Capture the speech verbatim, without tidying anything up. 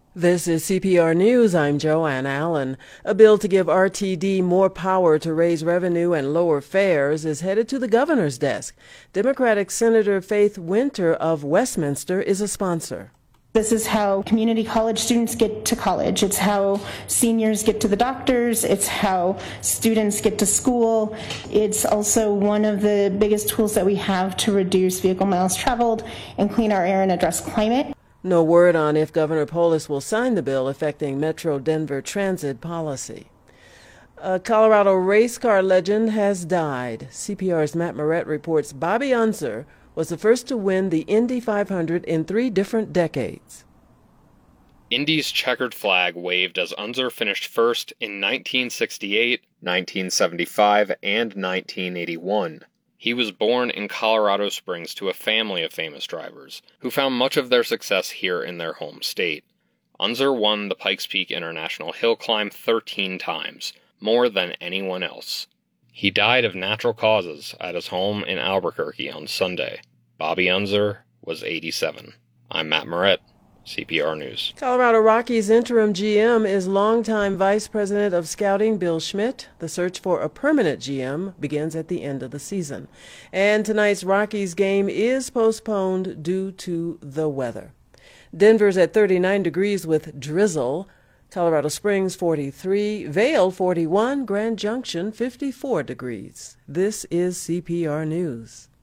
This is C P R News. I'm Joanne Allen. A bill to give R T D more power to raise revenue and lower fares is headed to the governor's desk. Democratic Senator Faith Winter of Westminster is a sponsor. This is how community college students get to college. It's how seniors get to the doctors. It's how students get to school. It's also one of the biggest tools that we have to reduce vehicle miles traveled and clean our air and address climate. No word on if Governor Polis will sign the bill affecting Metro Denver transit policy. A Colorado race car legend has died. C P R's Matt Moret reports Bobby Unser was the first to win the Indy five hundred in three different decades. Indy's checkered flag waved as Unser finished first in nineteen sixty-eight, nineteen seventy-five, and nineteen eighty-one. He was born in Colorado Springs to a family of famous drivers, who found much of their success here in their home state. Unser won the Pikes Peak International Hill Climb thirteen times, more than anyone else. He died of natural causes at his home in Albuquerque on Sunday. Bobby Unser was eighty-seven. I'm Matt Moret, C P R News. Colorado Rockies interim G M is longtime Vice President of Scouting Bill Schmidt. The search for a permanent G M begins at the end of the season. And tonight's Rockies game is postponed due to the weather. Denver's at thirty-nine degrees with drizzle. Colorado Springs forty-three, Vail forty-one, Grand Junction fifty-four degrees. This is C P R News.